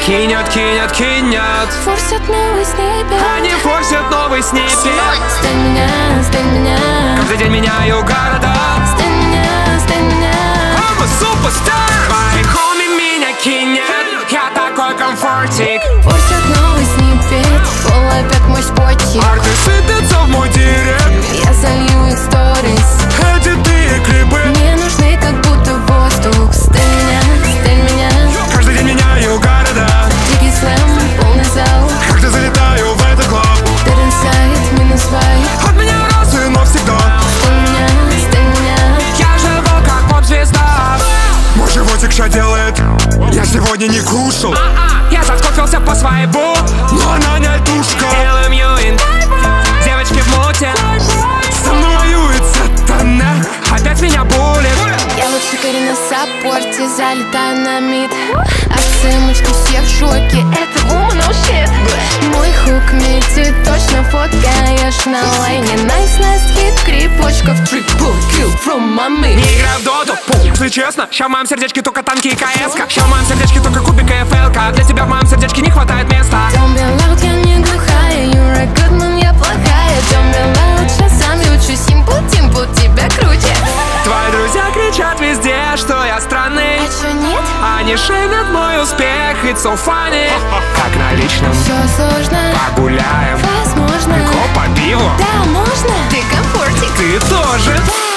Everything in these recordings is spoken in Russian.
Кинет, кинет, кинет. Форсят новый снипет. Они форсят новый снипет. Стань меня, стань меня. Каждый день меняю города. Стань меня, стань меня. I'm a superstar. Твои хоми меня кинет. Я такой комфортик. Форсят новый снипет. Фол опять мой спотик. Арты сыпятся в мой директ. Я залью их сторис. Эдиты клипы. Мне нужны как будто воздух. Стань меня, стань меня. Каждый день меняю города. Дикий слэм, полный зал. Как-то залетаю в этот клуб. Dead inside, минус вайп. От меня разы навсегда. Стань меня, стань меня. Я живу как поп-звезда. Мой животик что делает? Я сегодня не кушал. Я соскучился по свайбу, но она не альтушка. Делаем юин, девочки в муте. Со мной воюет сатана, опять меня булит. Я лучше Кари на саппорте, залетаю на мид. Оценочки все в шоке, это woman, oh shit. Мой хук метит, точно фоткаешь на лайне. Nice, nice hit, крипочка в triple kill from mommy. Не играю в доту, если честно. Ща в моем сердечке только танки и КС-ка. Ща в моем сердечке только кубик и ФЛ-ка. Для тебя в моем сердечке не хватает места. Don't be loud, я не глухая. You're a good man, я плохая. Don't be loud, сейчас сам ючу. Симпл, тебя круче. Твои друзья кричат везде, что я странный. А чё нет? Они шеймят мой успех, it's so funny. Как на личном, Все сложно, погуляем. возможно. По пиву, Да, можно. Ты комфортик. ты тоже.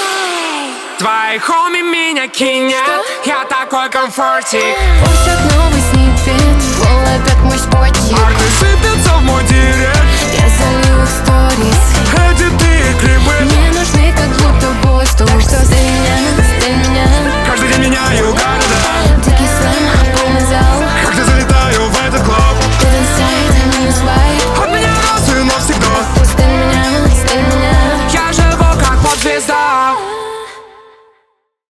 Эй! Твои хоми меня кинет. Я такой комфортик. Форсят новый снипет. Фол опять мой спотик. Арты сыпятся в мой директ. Я залью их сторис. Эдиты клипы. Мне нужны как будто воздух. Так что стань меня. Каждый день меняю города. Дикий слэм, полный зал. Как-то залетаю в этот клуб. Dead inside, минус вайп. От меня раз и навсегда. Стань меня. Я живу как поп-звезда.